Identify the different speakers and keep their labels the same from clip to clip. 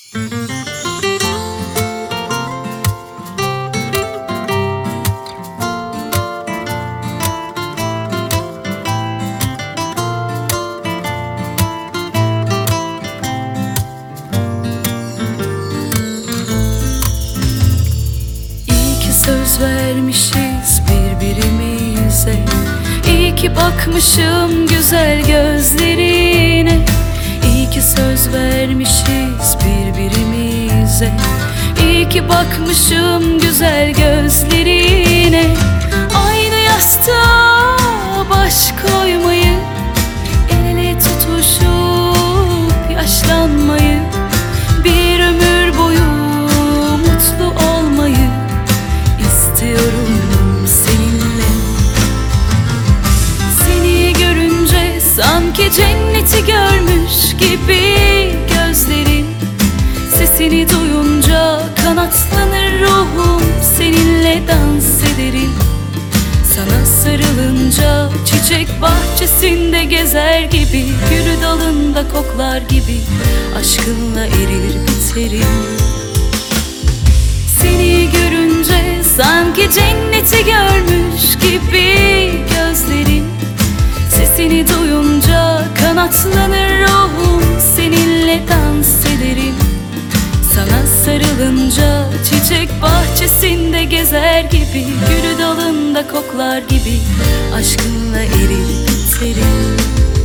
Speaker 1: Söz vermişiz birbirimize, İyi ki bakmışım güzel gözlerine. İyi ki söz vermişiz birbirimize, İyi ki bakmışım güzel gözlerine. Aynı yastığa baş koymayı, el ele tutuşup yaşlanmayı, bir ömür boyu mutlu olmayı istiyorum seninle. Seni görünce sanki cenneti görmüş gibi gözlerin, sesini duyunca kanatlanır ruhum, seninle dans ederim. Sana sarılınca çiçek bahçesinde gezer gibi, gül dalında koklar gibi, aşkınla erir biterim. Seni görünce sanki cenneti görmüş gibi gözlerin, sesini duyunca kanatlanır ruhum, seninle dans ederim. Sana sarılınca çiçek bahçesinde gezer gibi, gül dalında koklar gibi, aşkınla erir biterim.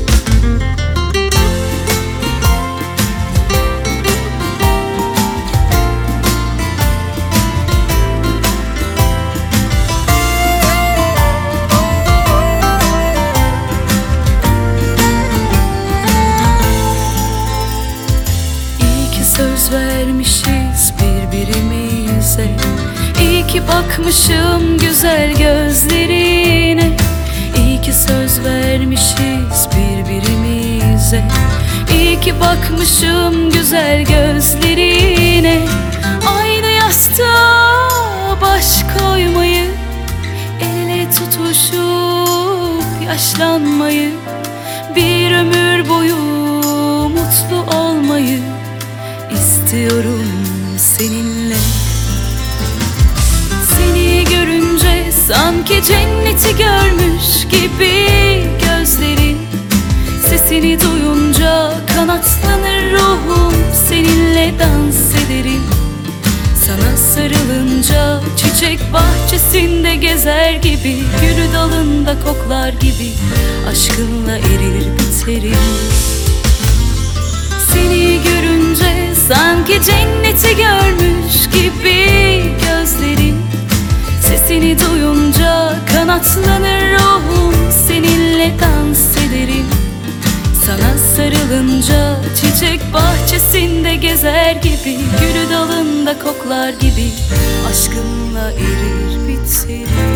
Speaker 1: Söz vermişiz birbirimize, İyi ki bakmışım güzel gözlerine. İyi ki söz vermişiz birbirimize, İyi ki bakmışım güzel gözlerine. Aynı yastığa baş koymayı, el ele tutuşup yaşlanmayı, bir ömür boyu mutlu olmayı istiyorum seninle. Seni görünce sanki cenneti görmüş gibi gözlerin, sesini duyunca kanatlanır ruhum, seninle dans ederim. Sana sarılınca çiçek bahçesinde gezer gibi, gül dalında koklar gibi, aşkınla erir biterim. Seni görünce sanki cenneti görmüş gibi gözlerin, sesini duyunca kanatlanır ruhum, seninle dans ederim. Sana sarılınca çiçek bahçesinde gezer gibi, gül dalında koklar gibi, aşkınla erir biterim.